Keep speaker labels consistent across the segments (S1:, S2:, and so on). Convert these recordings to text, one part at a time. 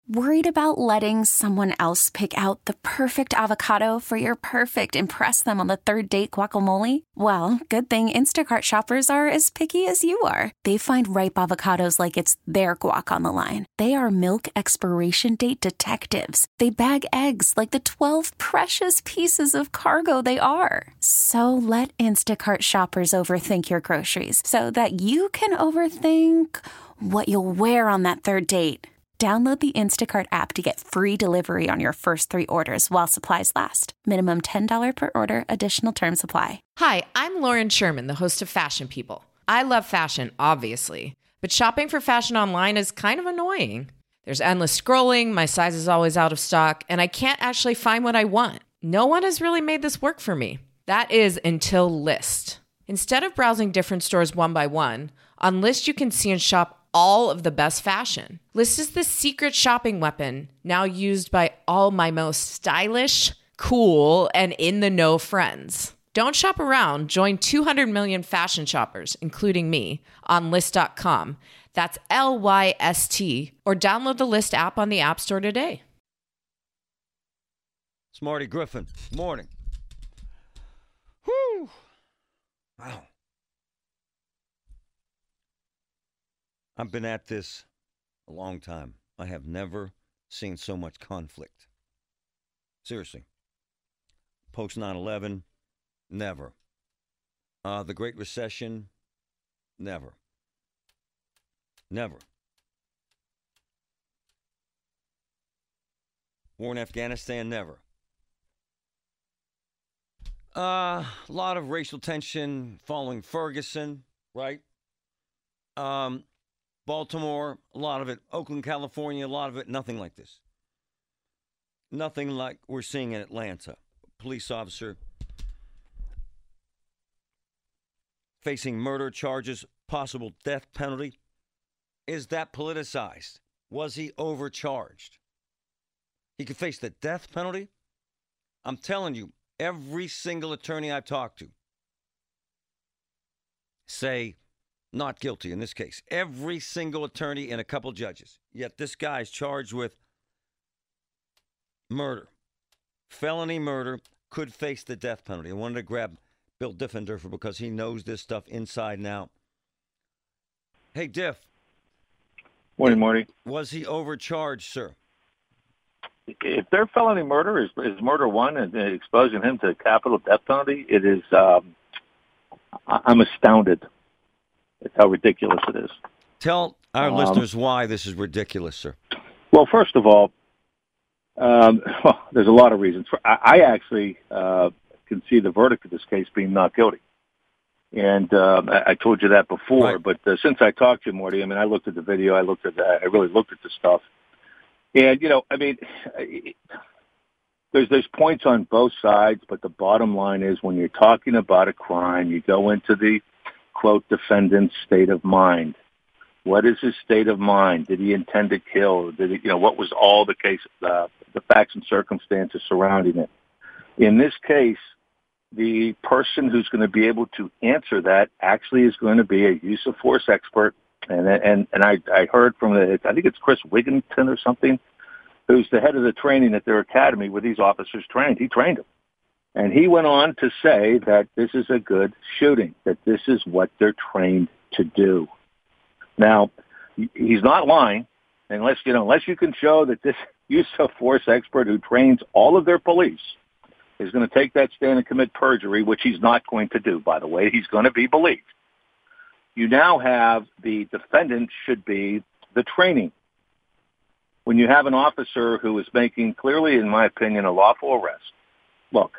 S1: Worried about letting someone else pick out the perfect avocado for your perfect impress them on the third date guacamole? Well, good thing Instacart shoppers are as picky as you are. They find ripe avocados like it's their guac on the line. They are milk expiration date detectives. They bag eggs like the 12 precious pieces of cargo they are. So let Instacart shoppers overthink your groceries so that you can overthink what you'll wear on that third date. Download the Instacart app to get free delivery on your first 3 orders while supplies last. Minimum $10 per order. Additional terms apply.
S2: Hi, I'm Lauren Sherman, the host of Fashion People. I love fashion, obviously, but shopping for fashion online is kind of annoying. There's endless scrolling, my size is always out of stock, and I can't actually find what I want. No one has really made this work for me. That is until Lyst. Instead of browsing different stores one by one, on Lyst you can see and shop all of the best fashion. Lyst is the secret shopping weapon now used by all my most stylish, cool, and in-the-know friends. Don't shop around. Join 200 million fashion shoppers, including me, on Lyst.com. That's Lyst, or download the Lyst app on the App Store today.
S3: It's Marty Griffin. Morning. Whew. Wow. I've been at this a long time. I have never seen so much conflict. Seriously. Post 9/11, never. The Great Recession, never. Never. War in Afghanistan, never. A lot of racial tension following Ferguson, right? Baltimore, a lot of it. Oakland, California, a lot of it. Nothing like this. Nothing like we're seeing in Atlanta. Police officer facing murder charges, possible death penalty. Is that politicized? Was he overcharged? He could face the death penalty? I'm telling you, every single attorney I've talked to say not guilty in this case. Every single attorney and a couple judges. Yet this guy's charged with murder. Felony murder, could face the death penalty. I wanted to grab Bill Diffenderfer because he knows this stuff inside and out. Hey, Diff.
S4: Morning, Marty.
S3: Was he overcharged, sir?
S4: If they're felony murder is murder one and exposing him to capital death penalty, it is, I'm astounded. It's how ridiculous it is.
S3: Tell our listeners why this is ridiculous, sir.
S4: Well, first of all, there's a lot of reasons. I actually can see the verdict of this case being not guilty. And I told you that before, right. But since I talked to you, Morty, I mean, I looked at the video, I really looked at the stuff. And, you know, I mean, there's points on both sides, but the bottom line is when you're talking about a crime, you go into the, quote, defendant's state of mind. What is his state of mind? Did he intend to kill? Did he, what was all the case, the facts and circumstances surrounding it? In this case, the person who's going to be able to answer that actually is going to be a use of force expert. And I heard from I think it's Chris Wigginton or something, who's the head of the training at their academy where these officers trained. He trained them. And he went on to say that this is a good shooting, that this is what they're trained to do. Now, he's not lying unless you can show that this use of force expert who trains all of their police is going to take that stand and commit perjury, which he's not going to do, by the way. He's going to be believed. You now have the defendant should be the training. When you have an officer who is making clearly, in my opinion, a lawful arrest, look,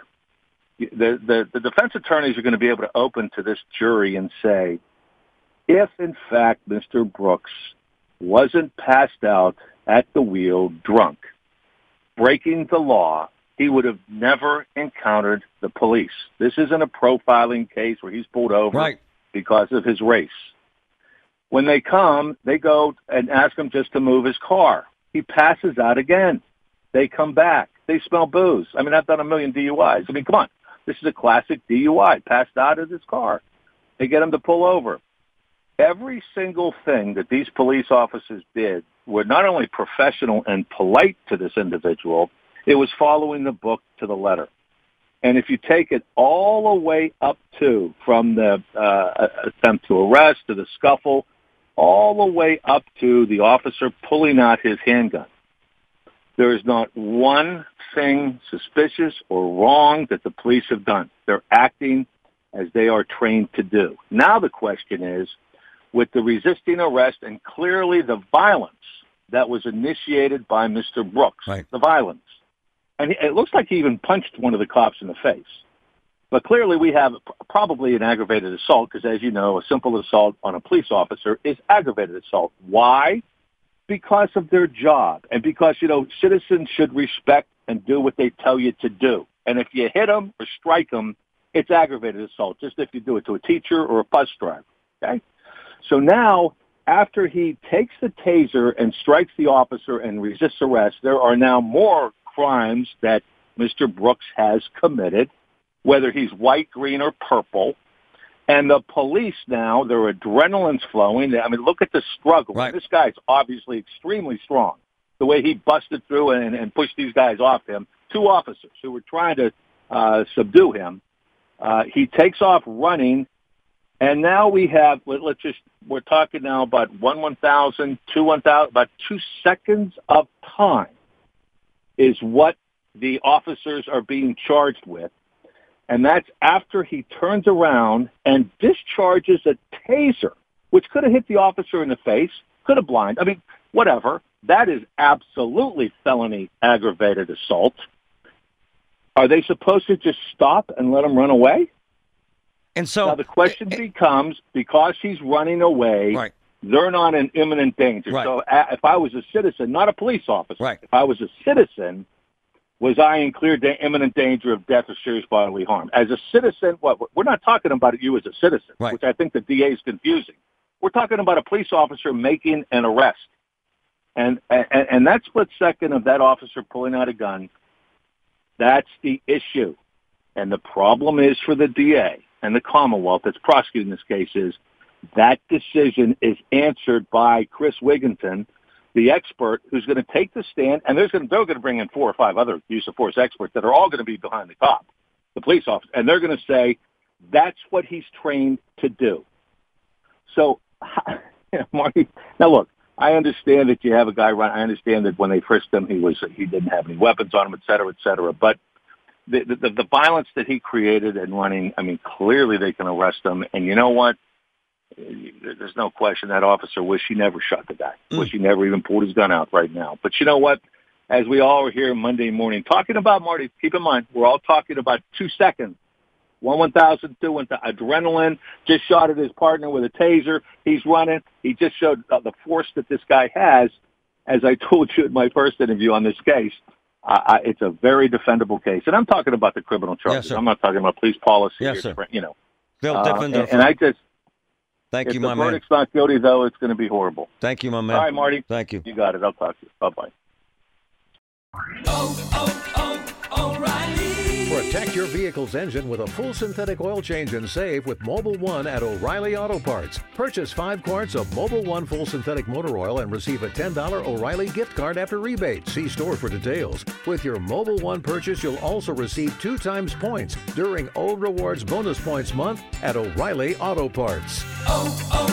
S4: the defense attorneys are going to be able to open to this jury and say, if, in fact, Mr. Brooks wasn't passed out at the wheel drunk, breaking the law, he would have never encountered the police. This isn't a profiling case where he's pulled over because of his race. When they come, they go and ask him just to move his car. He passes out again. They come back. They smell booze. I mean, I've done a million DUIs. I mean, come on. This is a classic DUI. Passed out of his car. They get him to pull over. Every single thing that these police officers did were not only professional and polite to this individual, it was following the book to the letter. And if you take it all the way up to, from the attempt to arrest to the scuffle, all the way up to the officer pulling out his handgun, there is not one thing suspicious or wrong that the police have done. They're acting as they are trained to do. Now the question is, with the resisting arrest and clearly the violence that was initiated by Mr. Brooks,
S3: right.
S4: The violence, and it looks like he even punched one of the cops in the face. But clearly we have probably an aggravated assault because, as you know, a simple assault on a police officer is aggravated assault. Why? Because of their job and because, citizens should respect and do what they tell you to do. And if you hit them or strike them, it's aggravated assault, just if you do it to a teacher or a bus driver, okay? So now, after he takes the taser and strikes the officer and resists arrest, there are now more crimes that Mr. Brooks has committed, whether he's white, green, or purple. And the police now, their adrenaline's flowing. I mean, look at the struggle.
S3: Right.
S4: This guy's obviously extremely strong. The way he busted through and pushed these guys off him, two officers who were trying to subdue him. He takes off running, and now we have, we're talking now about 1,000, 1,000, about 2 seconds of time is what the officers are being charged with. And that's after he turns around and discharges a taser, which could have hit the officer in the face, could have blinded. I mean, whatever. That is absolutely felony aggravated assault. Are they supposed to just stop and let him run away?
S3: And so
S4: now the question becomes, because he's running away,
S3: right.
S4: They're not in imminent danger.
S3: Right.
S4: So if I was a citizen, not a police officer,
S3: right.
S4: If I was a citizen, was I in clear imminent danger of death or serious bodily harm? As a citizen, we're not talking about you as a citizen,
S3: right.
S4: Which I think the DA is confusing. We're talking about a police officer making an arrest. And that split second of that officer pulling out a gun, that's the issue. And the problem is for the DA and the Commonwealth that's prosecuting this case is that decision is answered by Chris Wigginton, the expert who's going to take the stand, and they're going to bring in 4 or 5 other use of force experts that are all going to be behind the cop, the police officer, and they're going to say that's what he's trained to do. So, Marty, now look, I understand that you have a guy run. I understand that when they frisked him, he didn't have any weapons on him, et cetera, et cetera. But the violence that he created and running, I mean, clearly they can arrest him. And you know what? There's no question that officer wish he never shot the guy. Wish he never even pulled his gun out right now. But you know what? As we all are here Monday morning talking about, Marty, keep in mind, we're all talking about 2 seconds. 1,000, 2,000, adrenaline, just shot at his partner with a taser. He's running. He just showed the force that this guy has. As I told you in my first interview on this case, it's a very defendable case. And I'm talking about the criminal charges.
S3: Yes,
S4: I'm not talking about police policy.
S3: Yes, sir.
S4: They'll defend and I just...
S3: Thank you, my man.
S4: If the verdict's not guilty, though, it's going to be horrible.
S3: Thank you, my man.
S4: All right, Marty.
S3: Thank you.
S4: You got it. I'll talk to you. Bye-bye.
S5: O'Reilly. Protect your vehicle's engine with a full synthetic oil change and save with Mobil 1 at O'Reilly Auto Parts. Purchase 5 quarts of Mobil 1 full synthetic motor oil and receive a $10 O'Reilly gift card after rebate. See store for details. With your Mobil 1 purchase, you'll also receive 2 times points during O Rewards Bonus Points Month at O'Reilly Auto Parts.